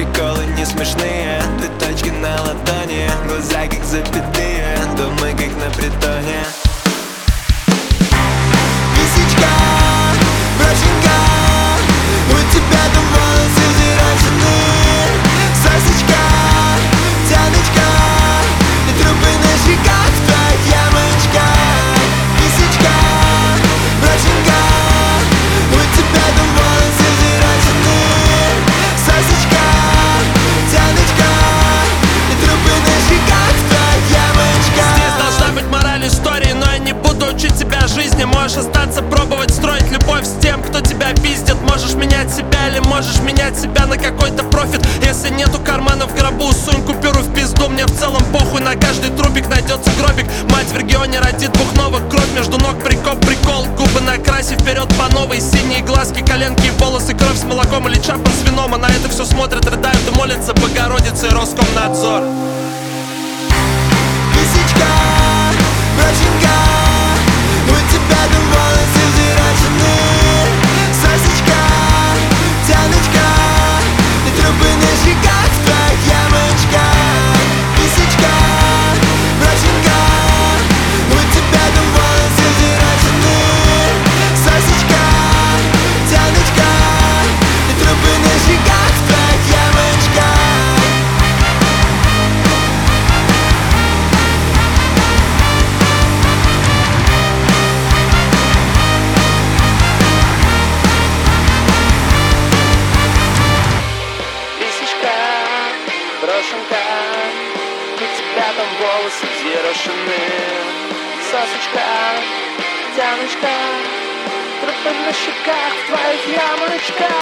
приколы не смешные. Ты точки на ладони, глаза как запятые, думай как на притоне. Лисичка, брошенка, у тебя там волосы взъерошены. Сосочка, тяночка, и трупы на щеках в твоих ямочках. Лисичка, брошенка, у тебя там волосы взъерошены. Сосочка, тяночка, и трупы на щеках в твоих ямочках. Здесь должна быть мораль истории, но я не буду учить тебя жизни. Можешь остаться, пробовать строить любовь с тем, кто тебя пиздит. Можешь менять себя или можешь менять себя на какой-то профит. Если нету кармана в гробу, сунь купюру в пизду. Мне в целом похуй, на каждый трубик найдется гробик. Мать в регионе родит двух новых, кровь между ног, прикол. Губы накраси, вперед по новой. Синие глазки, коленки и волосы, кровь с молоком или чапан с вином. А на это все смотрят, рыдают и молятся Богородице и Роскомнадзор. Лисичка, брошенка, у тебя там волосы взъерошены. Сосочка, тяночка, и трупы на щеках в твоих ямочках. Лисичка, брошенка, у тебя там волосы взъерошены. Сосочка, тяночка, и трупы на щеках в твоих ямочках. Лисичка, брошенка, у тебя там волосы взъерошены. Сосочка, тяночка, трупы на щеках в твоих ямочках.